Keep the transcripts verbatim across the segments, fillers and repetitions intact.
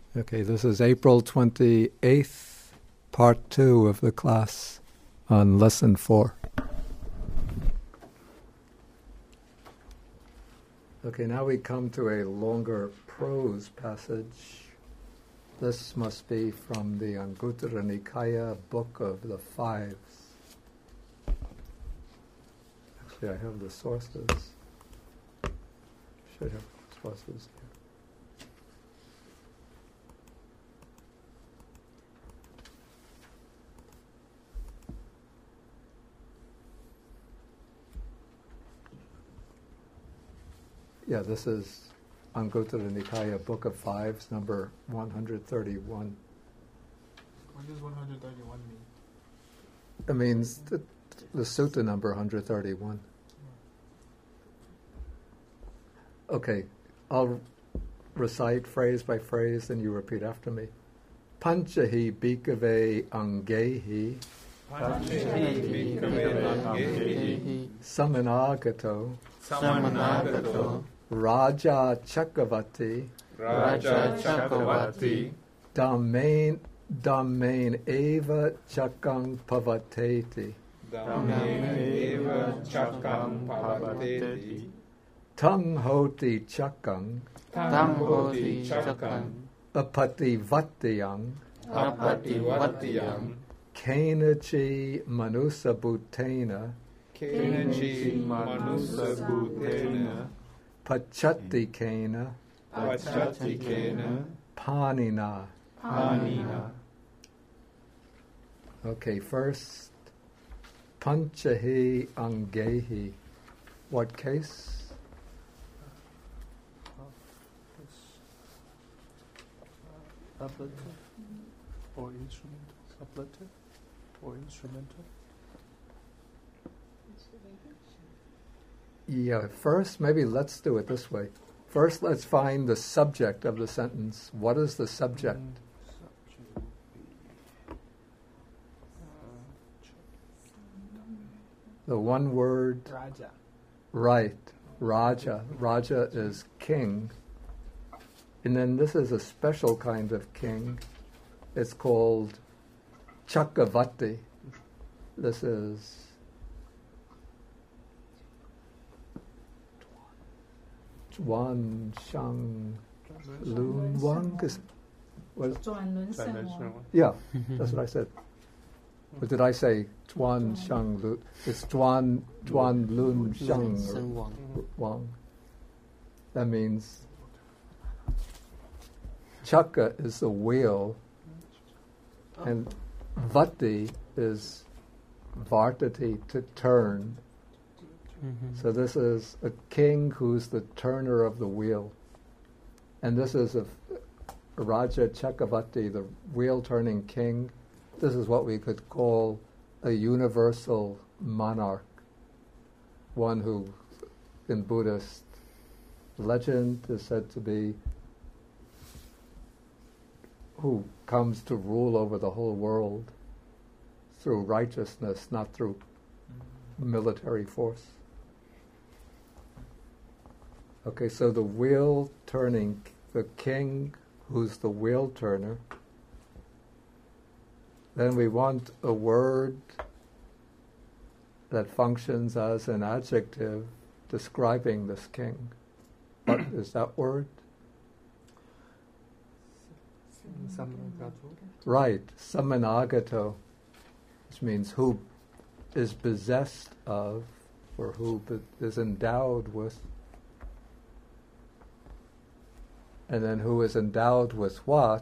Okay, this is April twenty-eighth, part two of the class on lesson four. Okay, now we come to a longer prose passage. This must be from the Anguttara Nikaya Book of the Fives. Actually, I have the sources. Should have sources here. Yeah, this is Anguttara Nikaya, Book of Fives, number one hundred thirty-one. What does one hundred thirty-one mean? It means the, the sutta number one hundred thirty-one. Okay, I'll recite phrase by phrase and you repeat after me. Panchahi bhikkhave angehi Panchahi bhikkhave angehi samanagato samanagato Raja Chakravati Raja Chakravati Dhammain Dhammain eva chakang pavateti Dhammain eva chakang pavateti Tang hoti chakang Tam hoti chakang apati vatyang Apati vatyam Kenachi manusabhutena Kenachi manusabhutena Pachati kena Pachatikena panina. Panina. Okay, first, panchahi angehi. What case? Ablative or instrumental? Ablative or instrumental? Yeah, first, maybe let's do it this way. First, let's find the subject of the sentence. What is the subject? Mm, subject would be, uh, The one word, Raja. right, Raja. Raja is king. And then this is a special kind of king. It's called Chakravati. This is Chuan Shang Lun Wang. Is, what is, 转轮圣王 yeah, that's what I said. Or did I say Chuan Shang Lun? It's Chuan Chuan Lun Shang Sen Wang. Wang. That means Chaka is the wheel, and Vati is Vartati, to turn. Mhm. So this is a king who's the turner of the wheel. And this is a, a Raja Chakravati, the wheel-turning king. This is what we could call a universal monarch, one who, in Buddhist legend, is said to be who comes to rule over the whole world through righteousness, not through military force. Okay, so the wheel turning, the king who's the wheel turner. Then we want a word that functions as an adjective describing this king. What is that word? Samanagato. Right, samanagato, which means who is possessed of, or who be- is endowed with. And then who is endowed with what?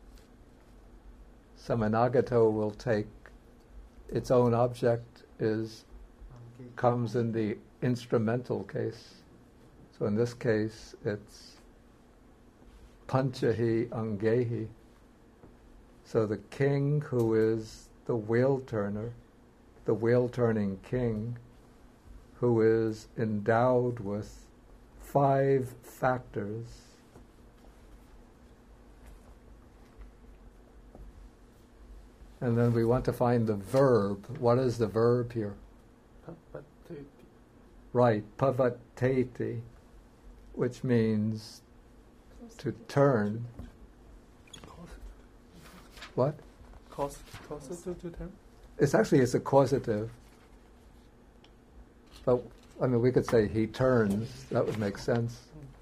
Samanagato will take its own object is comes in the instrumental case. So in this case, it's Panchahi Angehi. So the king who is the wheel turner, the wheel turning king, who is endowed with five factors. And then we want to find the verb. What is the verb here? Pavateti. Right, pavateti, which means to turn. what? Cause, causative to term? It's actually, it's a causative. But, I mean, we could say he turns. That would make sense.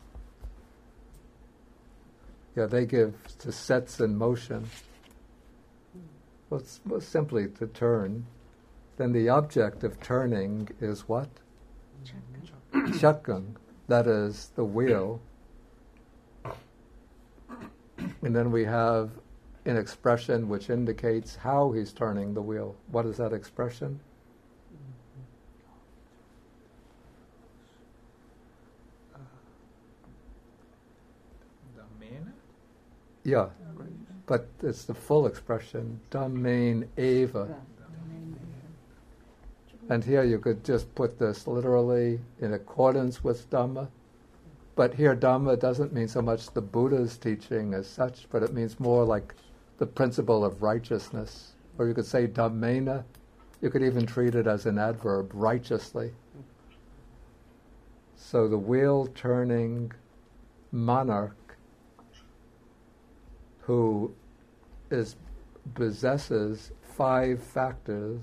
Yeah, they give to sets in motion. Well, it's well, simply to turn. Then the object of turning is what? Chakang. That is the wheel. And then we have an expression which indicates how he's turning the wheel. What is that expression? Dhammena? Yeah, but it's the full expression. Dhammain eva. And here you could just put this literally in accordance with Dhamma. But here Dhamma doesn't mean so much the Buddha's teaching as such, but it means more like the principle of righteousness. Or you could say Dhammena. You could even treat it as an adverb, righteously. So the wheel-turning monarch who is possesses five factors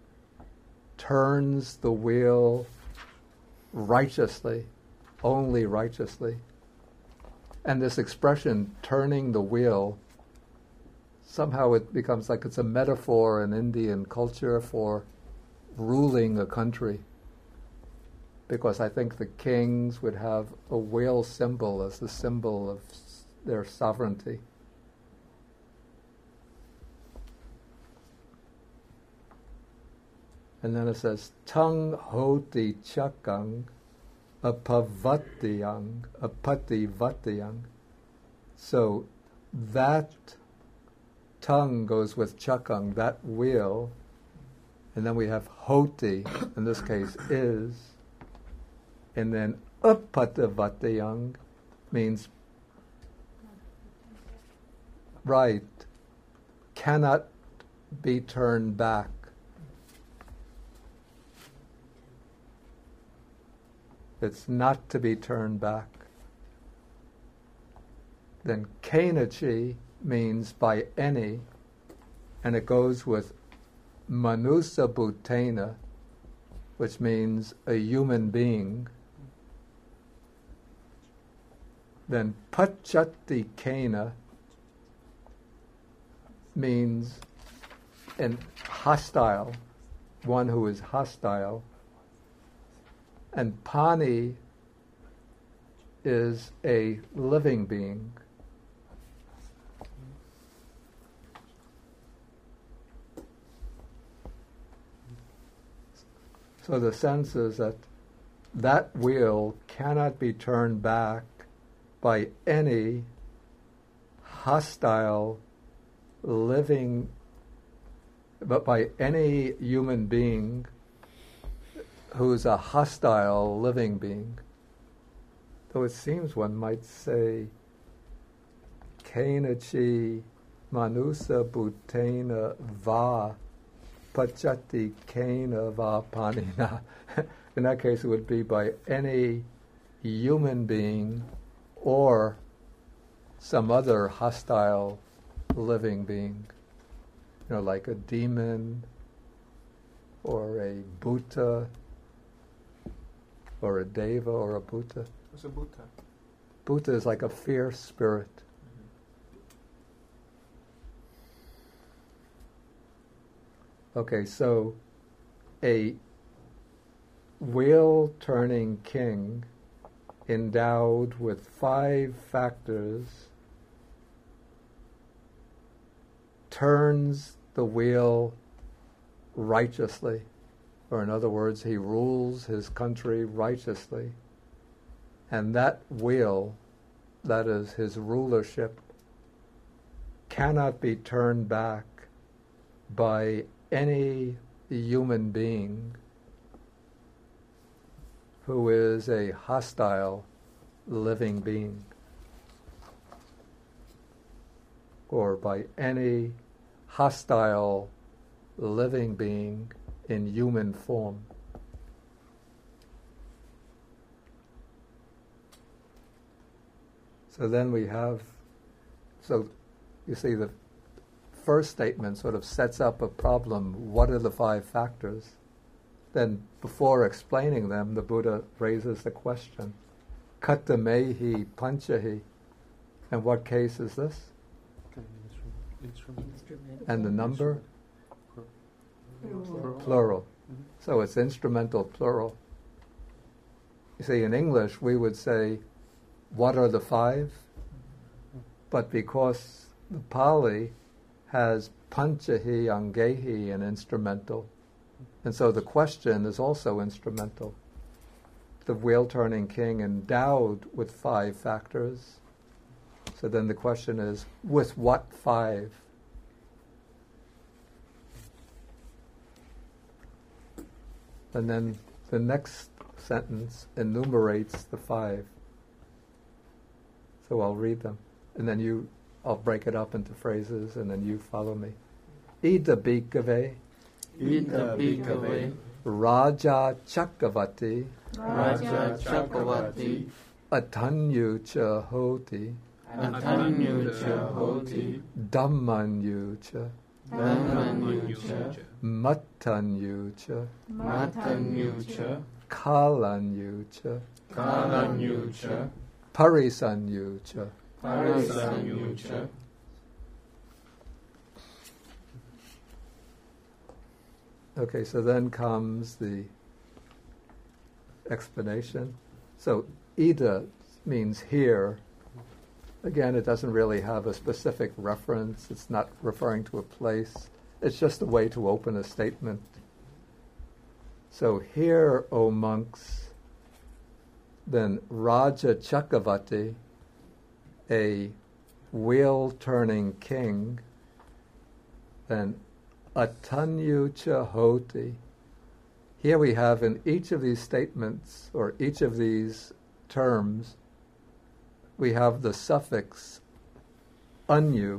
turns the wheel righteously, only righteously. And this expression, turning the wheel, somehow it becomes like it's a metaphor in Indian culture for ruling a country. Because I think the kings would have a whale symbol as the symbol of s- their sovereignty. And then it says, Tung hoti chakang apavatyang, apativatyang. So that tongue goes with chakang, that wheel. And then we have hoti, in this case is. And then apativatyang means right, cannot be turned back. It's not to be turned back. Then kenachi means by any, and it goes with manusa bhutena, which means a human being. Then pachati kena means an hostile, one who is hostile. And pani is a living being. So the sense is that that wheel cannot be turned back by any hostile living, but by any human being who's a hostile living being. Though it seems one might say, kenachi manusa bhutena va pachati kena va panina. In that case it would be by any human being or some other hostile living being. You know, like a demon or a bhuta, or a deva, or a bhuta. What's a Buddha? Bhuta is like a fierce spirit. Okay, so a wheel-turning king endowed with five factors turns the wheel righteously. Or in other words, he rules his country righteously. And that wheel, that is his rulership, cannot be turned back by any human being who is a hostile living being, or by any hostile living being in human form. So then we have, so you see the first statement sort of sets up a problem. What are the five factors? Then before explaining them, the Buddha raises the question, Katamehi panchahi. And what case is this? Instrument. And the number? Plural. Plural. Mhm. So it's instrumental plural. You see, in English we would say, what are the five? But because the Pali has panchahi, angehi, and instrumental, and so the question is also instrumental. The wheel-turning king endowed with five factors. So then the question is, with what five? And then the next sentence enumerates the five. So I'll read them. And then you, I'll break it up into phrases, and then you follow me. Ida bhikkhave, Ida bhikkhave, Raja Chakravati, Raja Chakravati, Atanyu cha hoti, Atanyu cha hoti, Dhammanyu cha, Dhammanyu cha, Mattanyu cha, Mattanyu cha, Kalanyu cha, Kalanyu cha, Parisanyu cha. Parisanyu cha. Okay, so then comes the explanation. So Ida means here. Again, it doesn't really have a specific reference. It's not referring to a place. It's just a way to open a statement. So here, O monks, then Raja Chakravati, a wheel-turning king, then Atanyu cha hoti. Here we have in each of these statements, or each of these terms, we have the suffix anyu,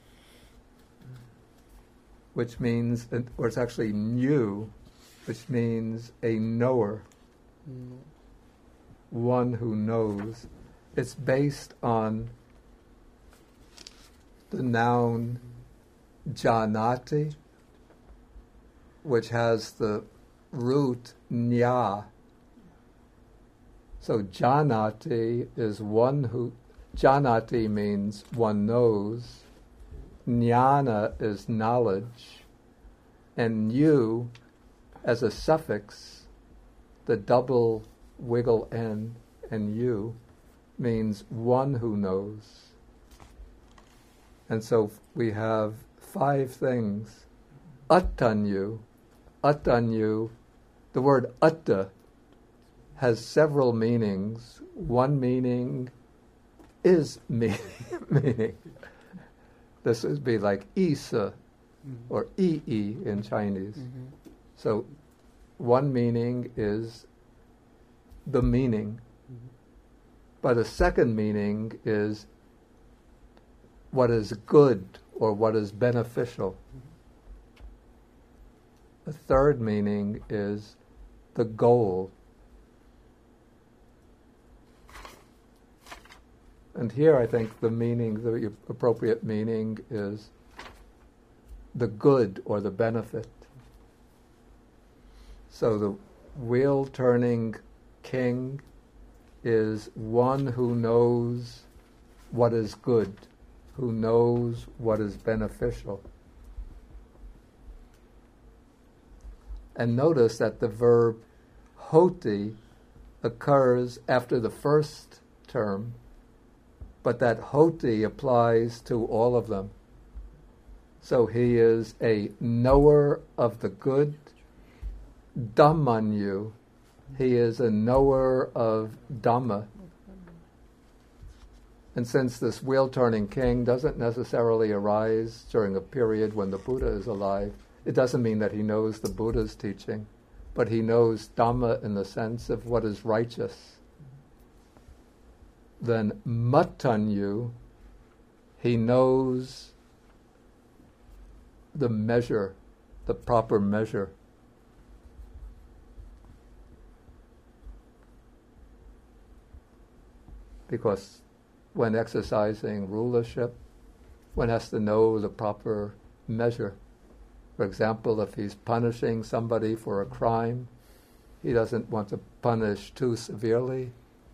which means, or it's actually nyu, which means a knower, Mm. one who knows. It's based on the noun janati, which has the root nya. So janati is one who, janati means one knows, jnana is knowledge, and you, as a suffix, the double wiggle n and you, means one who knows. And so we have five things. Attanyu, attanyu, the word atta has several meanings. One meaning is meaning. meaning. This would be like isa or ii in Chinese. Mm-hmm. So one meaning is the meaning. Mm-hmm. But a second meaning is what is good or what is beneficial. The third meaning is the goal. And here I think the meaning, the appropriate meaning is the good or the benefit. So the wheel-turning king is one who knows what is good, who knows what is beneficial. And notice that the verb hoti occurs after the first term, but that hoti applies to all of them. So he is a knower of the good, Dhammanyu, he is a knower of Dhamma. And since this wheel-turning king doesn't necessarily arise during a period when the Buddha is alive, it doesn't mean that he knows the Buddha's teaching, but he knows Dhamma in the sense of what is righteous. Then Mattanyu, he knows the measure, the proper measure. Because when exercising rulership, one has to know the proper measure. For example, if he's punishing somebody for a crime, he doesn't want to punish too severely.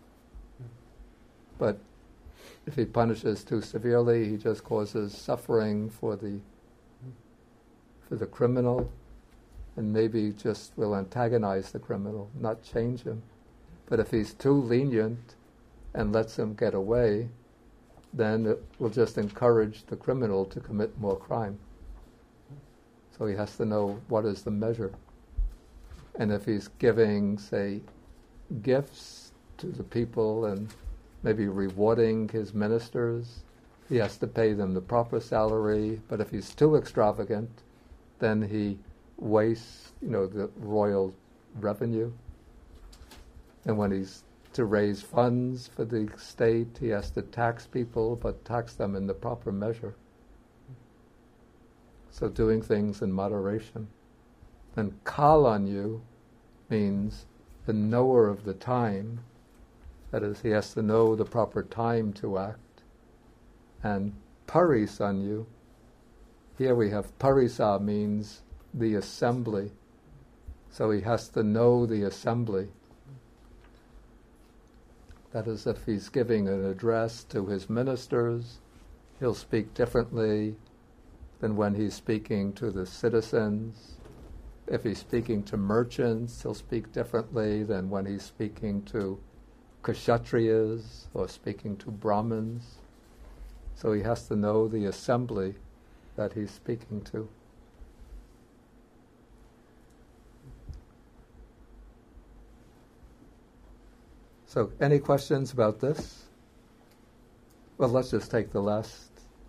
But if he punishes too severely, he just causes suffering for the for the criminal, and maybe just will antagonize the criminal, not change him. But if he's too lenient and lets him get away, then it will just encourage the criminal to commit more crime. So he has to know what is the measure. And if he's giving, say, gifts to the people and maybe rewarding his ministers, he has to pay them the proper salary. But if he's too extravagant, then he wastes, you know, the royal revenue. And when he's to raise funds for the state, he has to tax people, but tax them in the proper measure. So doing things in moderation. And kalanyu means the knower of the time. That is, he has to know the proper time to act. And parisanyu, here we have parisa means the assembly. So he has to know the assembly. That is, if he's giving an address to his ministers, he'll speak differently than when he's speaking to the citizens. If he's speaking to merchants, he'll speak differently than when he's speaking to kshatriyas or speaking to Brahmins. So he has to know the assembly that he's speaking to. So, any questions about this? Well, let's just take the last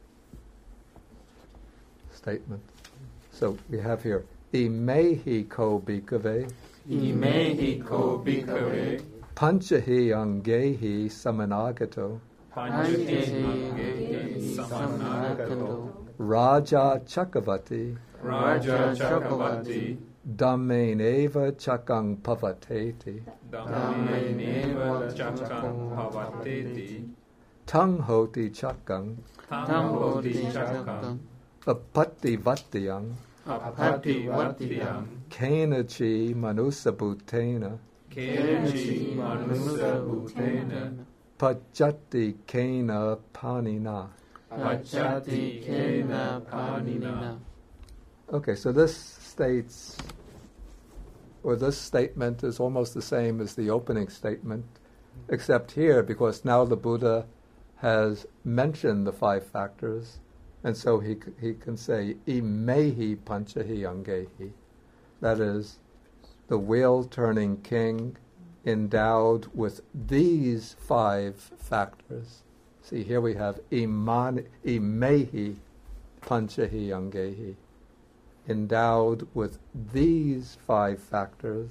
statement. So we have here, imehi ko bhikkhave, imehi ko bhikkhave, panchahi angehi samanagato, panchahi angehi samanagato, Raja Chakavati, Raja Chakavati, Dhammeneva chakang pavateti, Dhammeneva chakang pavateti, Tang hoti chakang, Tang hoti chakang, apatti vatyang, Apatti vatyang, kenachi manusabhutena, Kenachi manusa bhutena, pajati kena panina. Pachati kena panina. Okay, so this states, or this statement is almost the same as the opening statement, except here, because now the Buddha has mentioned the five factors, and so he he can say, imehi panchahi angehi. That is, the wheel-turning king endowed with these five factors. See, here we have iman, imehi panchahi angehi. Endowed with these five factors,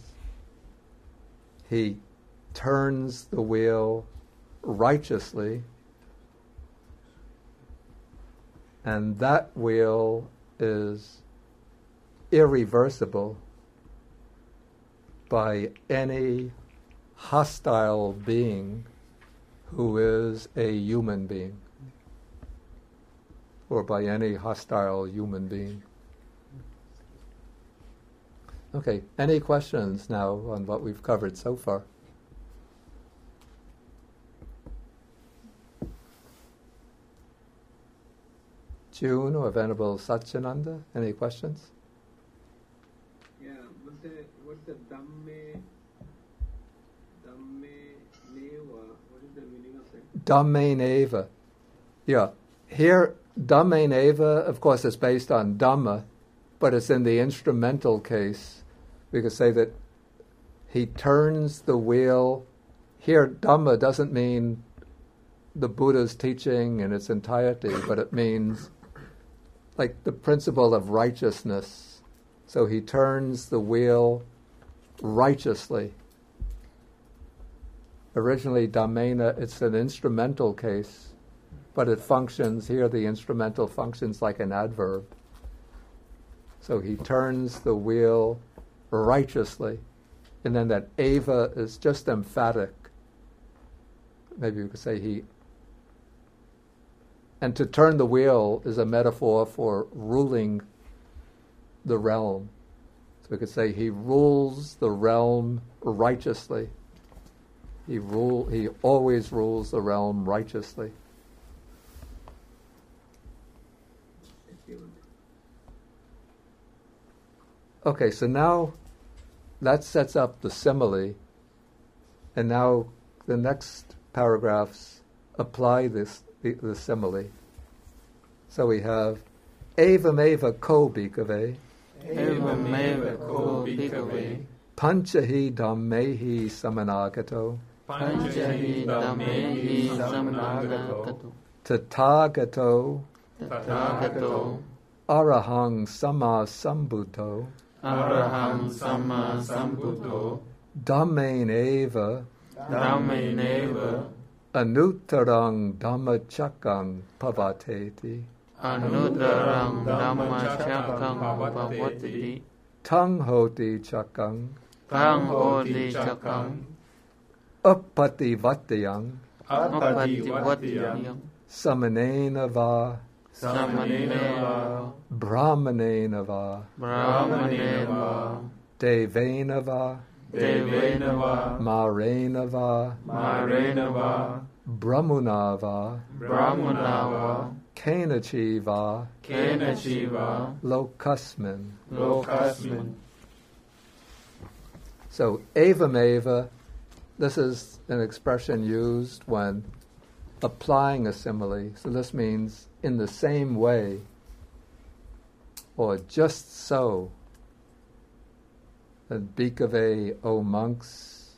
he turns the wheel righteously, and that wheel is irreversible by any hostile being who is a human being, or by any hostile human being. Okay, any questions now on what we've covered so far? June or Venerable Satyananda, any questions? Yeah, what's the what's the dhamme dhamme neva? What is the meaning of that? Dhamme neva. Yeah, here dhamme neva, of course, is based on dhamma, but it's in the instrumental case. We could say that he turns the wheel. Here, Dhamma doesn't mean the Buddha's teaching in its entirety, but it means like the principle of righteousness. So he turns the wheel righteously. Originally, Dhammena, it's an instrumental case, but it functions, here the instrumental functions like an adverb. So he turns the wheel righteously. And then that eva is just emphatic. Maybe we could say he And to turn the wheel is a metaphor for ruling the realm. So we could say he rules the realm righteously. He rule. He always rules the realm righteously. Okay, so now that sets up the simile, and now the next paragraphs apply this the, the simile. So we have evam eva ko bhikkhave, evam eva ko bhikkhave, panchahi dhammehi samanagato, panchahi dhammehi samanagato, tathagato tathagato, arahang sama sambuddho, araham sama sambuddho, dhammain eva dhammaineva, anuttarang dhammachakang pavateti, anuttarang dhammachakang bhavati, tang hoti chakang, tang hoti chakang, uppativatyang, apativatyam, samanena va, samaneva, brahmanena va, brahmaneva, devena va, devenava, marena va, marenava, brahmuna va, brahmanava, kenachi va, kenachiva, lokasmin. lokasmin. So evameva, this is an expression used when applying a simile. So this means in the same way, or just so. Then bhikkhave, O monks.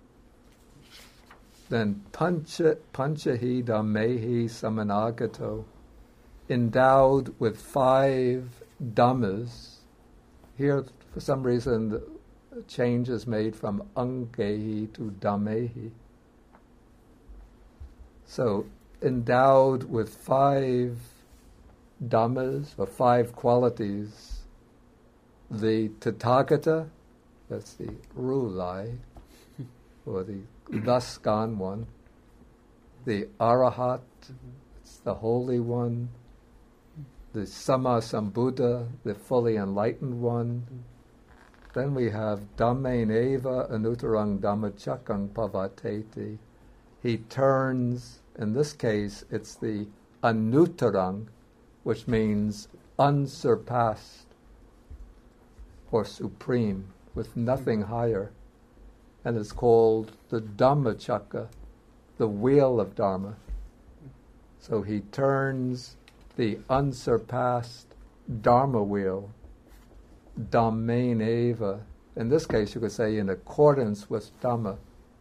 Then pancha panchahi dhammehi samanagato, endowed with five dhammas. Here, for some reason, the change is made from angehi to dhammehi. So, endowed with five dhammas, or five qualities, the Tathagata, that's the Rulai, or the thus gone one, the Arahat, it's the Holy One, the Sama Sambuddha, the fully enlightened one. Then we have Dhammain eva anuttarang dhammachakang pavateti. He turns, in this case, it's the anuttarang, which means unsurpassed or supreme, with nothing higher. And it's called the Dhammachakra, the wheel of Dharma. So he turns the unsurpassed Dharma wheel, Dhammain eva. In this case, you could say in accordance with Dhamma.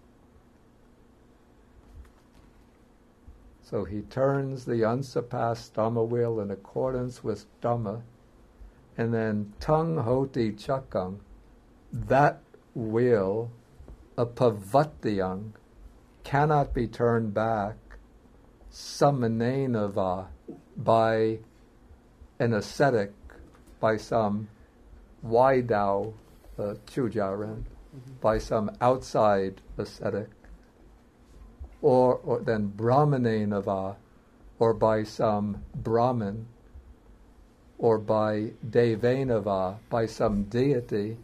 So he turns the unsurpassed Dhamma wheel in accordance with Dhamma, and then tang hoti chakang, that wheel, a pavatyang, cannot be turned back, samanenava, by an ascetic, by some Waidao uh, Chujaren, mm-hmm. by some outside ascetic, or, or then Brahmanenava, or by some Brahmin, or by Devenava, by some deity,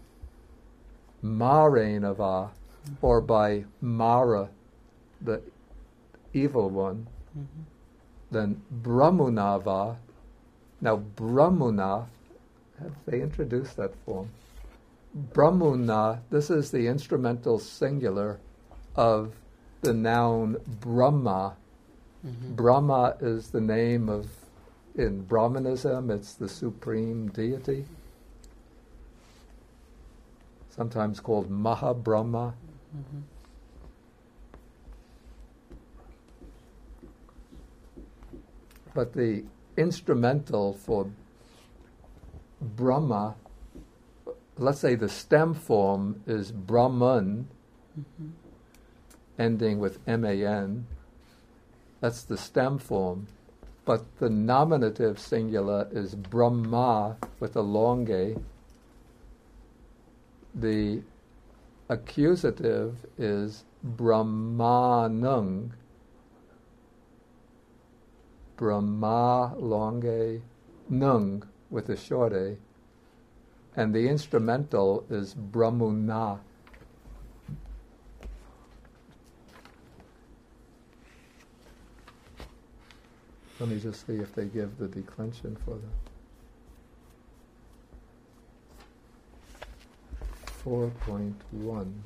Marenava, or by Mara, the evil one, mm-hmm. then Brahmunava. Now Brahmuna, have they introduced that form? Brahmuna, this is the instrumental singular of the noun Brahma. Mm-hmm. Brahma is the name of, in Brahmanism, it's the supreme deity, sometimes called Maha Brahma. Mm-hmm. But the instrumental for Brahma, let's say the stem form is Brahman, mm-hmm. ending with M A N. That's the stem form. But the nominative singular is Brahma with a long A. The accusative is Brahmanang. Brahma, long A, Nung, with a short A, and the instrumental is Brahmuna. Let me just see if they give the declension for the four point one.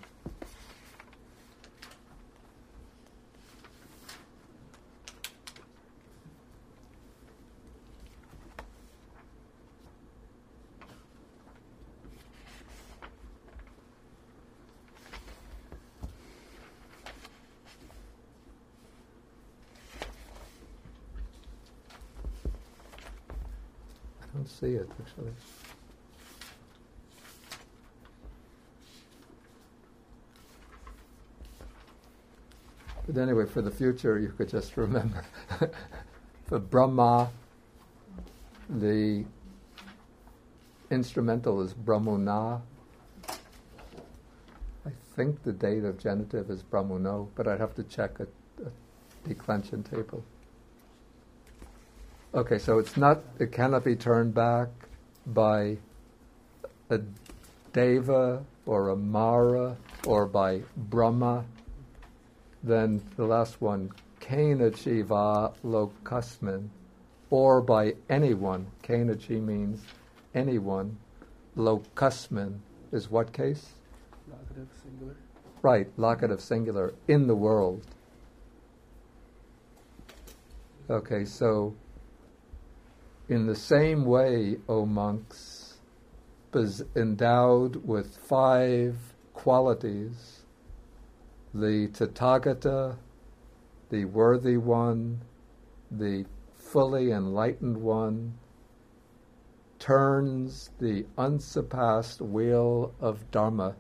I don't see it, actually. But anyway, for the future, you could just remember. For Brahma, the instrumental is Brahmuna. I think the date of genitive is Brahmuno, but I'd have to check a, a declension table. Okay, so it's not, it cannot be turned back by a Deva or a Mara or by Brahma. Then the last one, Kainachi va lokasmin, or by anyone. Kainachi means anyone. Lokasmin is what case? Locative singular. Right, locative singular, in the world. Okay, so in the same way, O monks, is endowed with five qualities: the Tathagata, the worthy one, the fully enlightened one, turns the unsurpassed wheel of Dharma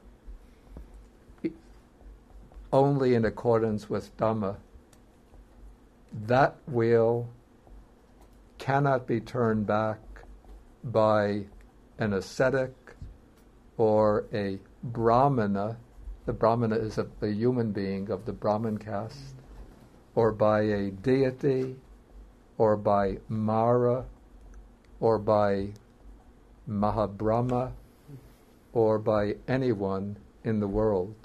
only in accordance with Dhamma. That wheel cannot be turned back by an ascetic or a Brahmana. The Brahmana is a, a human being of the Brahmin caste, or by a deity, or by Mara, or by Mahabrahma, or by anyone in the world.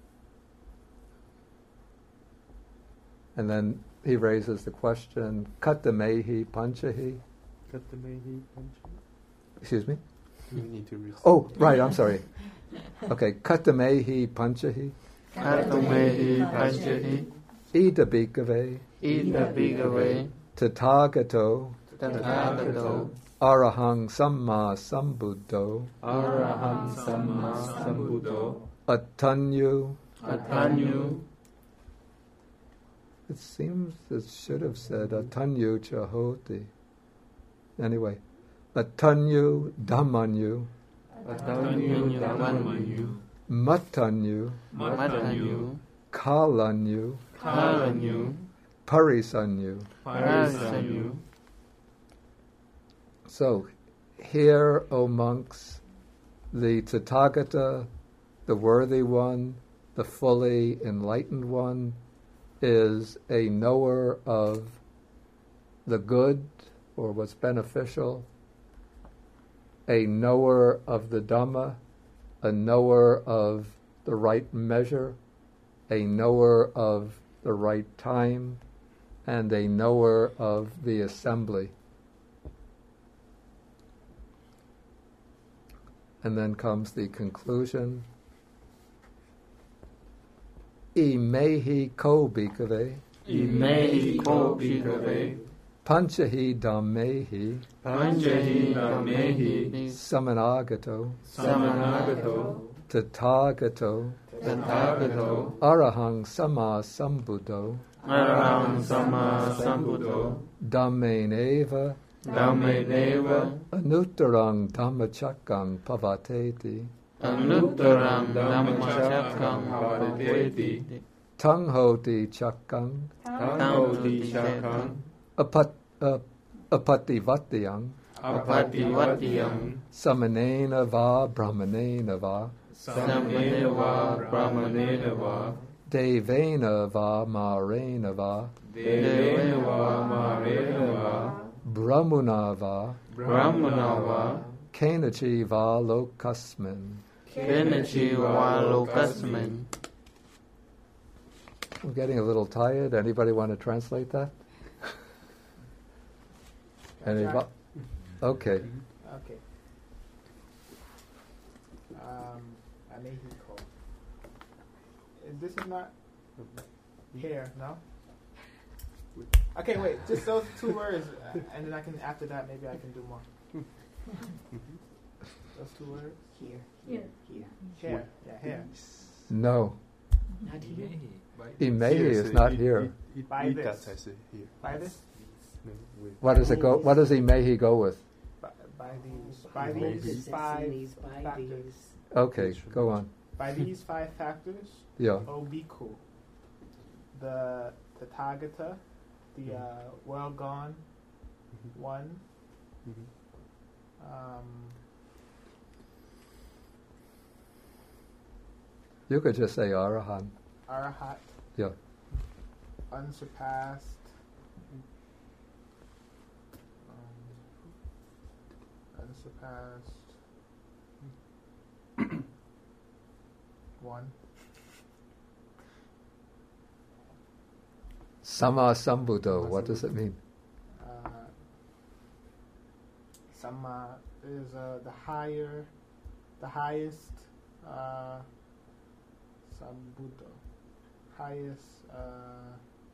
And then he raises the question, Katamehi Panchahi. Katamehi Panchahi. Excuse me? We need to read. Oh, right, I'm sorry. Okay, Katamehi Panchahi. Katamehi Panchahi. Ida Bhikkhave. Ida Bhikkhave. Tathagato. Tathagato. Arahang Samma Sambuddho. Araham Samma Sambuddho. Atanyu. Atanyu. It seems it should have said Atanyu Chahoti. Anyway, Atanyu Dhammanyu. Atanyu Dhammanyu. Matanyu. Matanyu. Kalanyu. Kalanyu. Parisanyu. Parisanyu. So, here, O monks, the Tathagata, the worthy one, the fully enlightened one, is a knower of the good or what's beneficial, a knower of the Dhamma, a knower of the right measure, a knower of the right time, and a knower of the assembly. And then comes the conclusion. Imehi ko bhikkhave. Imehi ko bhikkhave. Panchahi dhammehi. Panchahi dhammehi. Samanagato. Samanagato. Tathagato. Tathagato. Arahang Samma Sambuddho. Araham Samma Sambuddho. Dhammeneva. Dhammeneva. Anuttarang dhammachakang pavateti. Anuttarang dhammachakang pavateti. Tanghoti chakang. Tanghoti chakang. Apat, uh, apativatyang. Apativatyang. Samanena va brahmanena va. Samanena va brahmanena va. Devena va marena va. Devena va marena va. Brahmunava Brahmanava Kenachiva Lokasmin. Kenachiva Lokasmin. I'm getting a little tired. Anybody want to translate that? Anybody? Okay. Okay. Um, Anehiko. Is this is not here? No. Okay, wait. Just those two words, uh, and then I can. After that, maybe I can do more. Those two words. Here. Here. Here. Here. Yeah, here. No. Not here. Imehi is not here. By this. I say here. By this. No, with What does it go? What does Imehi go with? By, by these. By By these these. five These, by factors. these. Okay, go on. By these five factors. Yeah. O Bhikkhu, the the Tathagata, the uh, well gone one, Mhm. um, You could just say Arahan. Arahat, Yeah. unsurpassed, um, unsurpassed, one, Sama Sambuddho. What does it mean? uh, Sama is uh, the higher, the highest, uh, Sambuddho, highest, uh,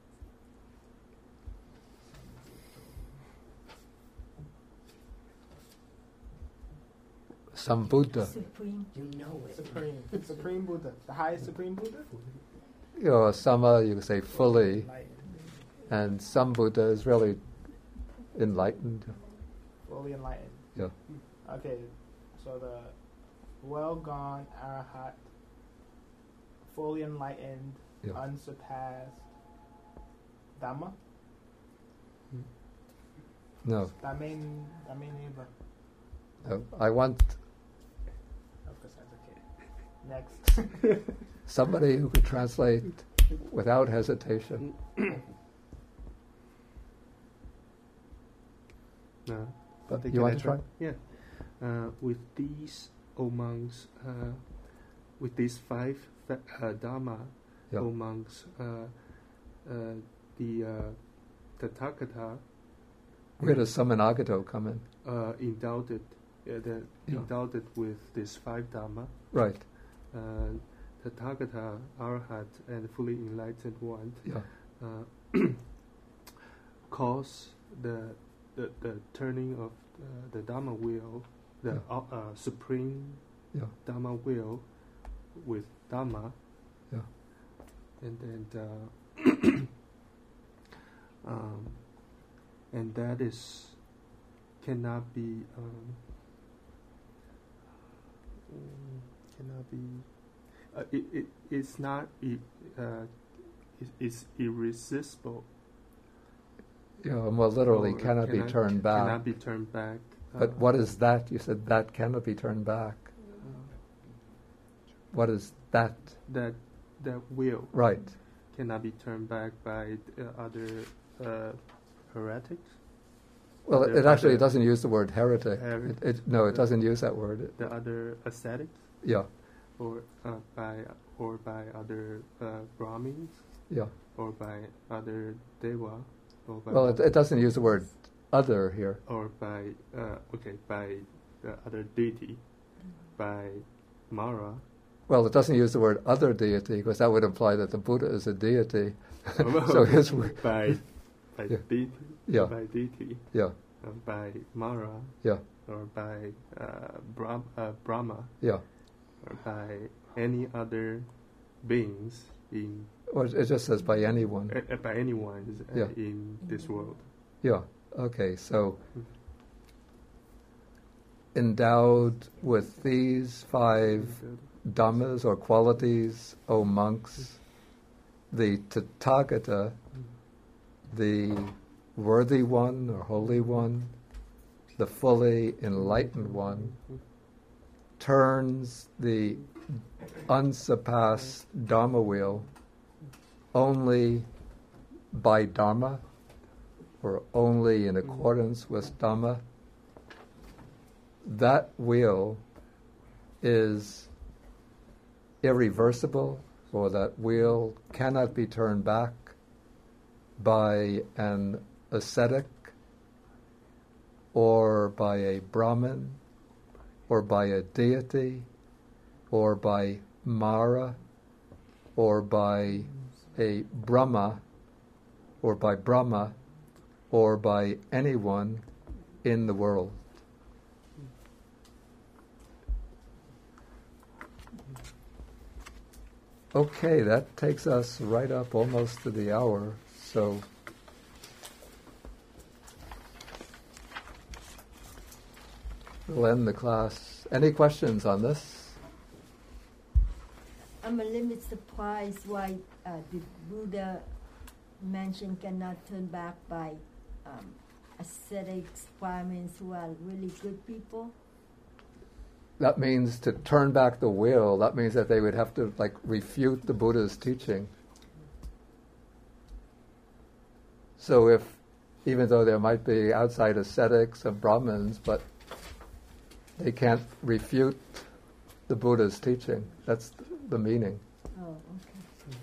Sambuddha. Supreme. You know it. Supreme, Supreme Buddha, the highest Supreme Buddha? You know, Sama, you could say fully, Enlightened. and Sambuddha is really enlightened. Fully enlightened. Yeah. Okay, so the well gone Arahat, fully enlightened, Yeah. unsurpassed, Dhamma? No. Damin, Damin Eva. no. I want Of course, that's okay. Next. somebody who could translate without hesitation. No. But Can you I want to try? Yeah. Uh, with these, O monks, uh, with these five fa- uh, Dharma, Yeah. O monks, uh, uh, the uh, Tathagata Where does Samanagato come in? uh, endowed it, uh, the, Yeah. endowed it with these five Dharma. Right. Uh, Tathagata, Arhat, and fully enlightened one Yeah. uh, cause the, the the turning of uh, the Dharma wheel, the Yeah. uh, uh, supreme Yeah. Dharma wheel with Dharma, Yeah. and then uh, um, and that is cannot be um, mm, cannot be uh, it, it it's not it, uh, it, it's irresistible. Yeah, more literally, Or cannot be turned back. Cannot be turned back. But uh, what is that? You said that cannot be turned back. What is that? that that will Right. cannot be turned back by uh, other uh, heretics. Well, it, Other- it actually other- doesn't use the word heretic. Her- It, it, no, it doesn't use that word. It- The other ascetics, yeah, or uh, by or by other uh, Brahmins, yeah. or by other deva, or by Well, it, it doesn't use the word other here. or by uh, okay by uh, other deity, by Mara. Well, it doesn't use the word other deity because that would imply that the Buddha is a deity. So his word, by by Yeah. deity, Yeah. by deity, yeah, uh, by Mara, yeah, or by uh, Brahm, uh, Brahma, yeah. or by any other beings in Well, it just says by anyone. uh, uh, by anyone uh, Yeah. in this world. Yeah. Okay. So endowed with these five dhammas or qualities, O monks, the Tathagata, the worthy one or holy one, the fully enlightened one, turns the unsurpassed Dharma wheel only by Dharma, or only in accordance with Dhamma, that wheel is irreversible, or that wheel cannot be turned back by an ascetic, or by a Brahmin, or by a deity, or by Mara, or by a Brahma, or by Brahma, or by anyone in the world. Okay, that takes us right up almost to the hour, so we'll end the class. Any questions on this? I'm a little bit surprised why uh, the Buddha mentioned cannot turn back by um, ascetics, Brahmins who are really good people. That means to turn back the will. That means that they would have to like refute the Buddha's teaching. So if, even though there might be outside ascetics and Brahmins, but they can't refute the Buddha's teaching. That's the meaning. Oh, okay.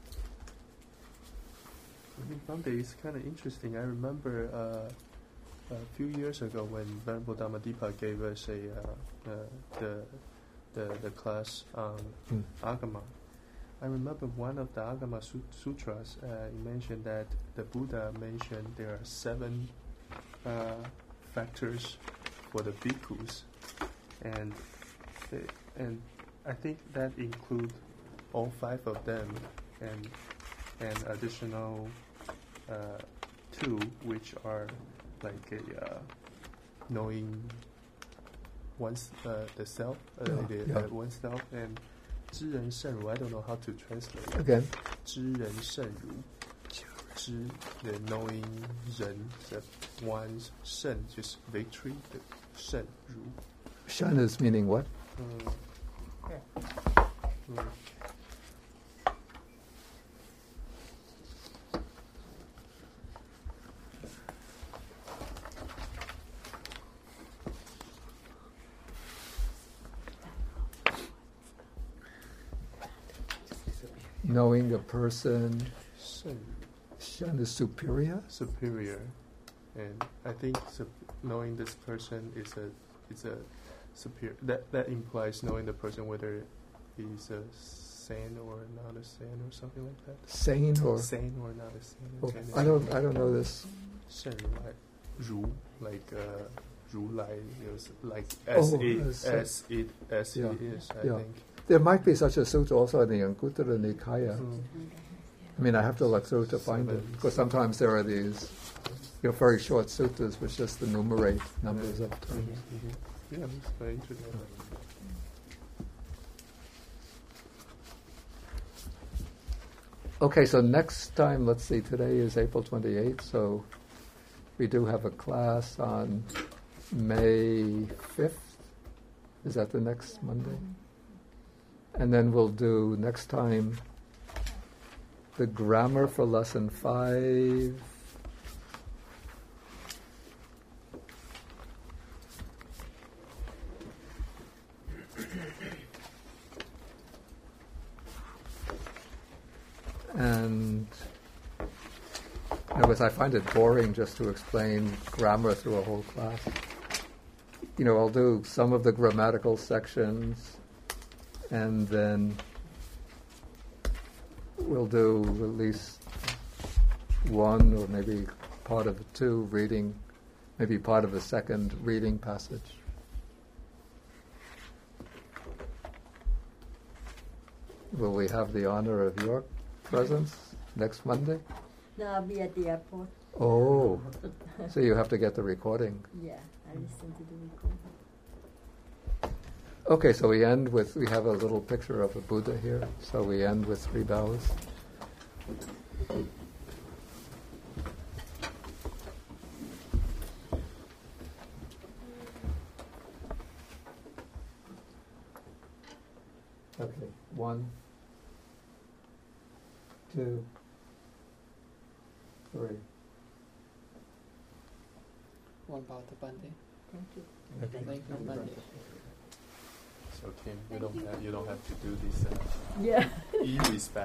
I think Bande is kind of interesting. I remember uh, a few years ago when Venerable Dhammadippa gave us a uh, uh, the, the the class on Mm. Agama. I remember one of the Agama Sut- Sutras. Uh, it mentioned that the Buddha mentioned there are seven uh, factors for the bhikkhus, and uh, and I think that include all five of them, and and additional uh, two, which are like a uh, knowing one's uh, the self, uh, Yeah, the, yeah. Uh, oneself, and 知人胜如. I don't know how to translate. Again. 知人胜如. 知 the knowing 人 the one's 胜 just victory. The 胜如. Shun is meaning what? Mm. Mm. Knowing a person. 胜如. Shun is superior. Superior, and I think sup- knowing this person is a is a superior. That that implies knowing the person whether he's a sane or not a sane or something like that. Sane or Sane or not a sane. oh, Sane I don't I don't know this. 胜如 like 如 like uh 如来 is like as Oh, it as- as it as yeah, it is. I yeah. think. There might be such a sutra also in the Anguttara Nikaya. Mm. I mean, I have to look through to find it, because sometimes there are these, you know, very short sutras which just enumerate numbers of terms. Mhm. Yeah, it's very interesting. Okay, so next time, let's see, today is April twenty-eighth, so we do have a class on May fifth. Is that the next Monday? And then we'll do next time the grammar for lesson five. And in other words, I find it boring just to explain grammar through a whole class. You know, I'll do some of the grammatical sections, and then we'll do at least one or maybe part of two reading, maybe part of a second reading passage. Will we have the honor of your presence next Monday? No, I'll be at the airport. Oh, so you have to get the recording. Yeah, I listen to the recording. Okay, so we end with, we have a little picture of a Buddha here, so we end with three bows. Okay, one, two, three. one bauta Bande. Thank you. Thank you, Bande. So Kim, you don't have, you don't have to do this uh, Yeah. e-respect.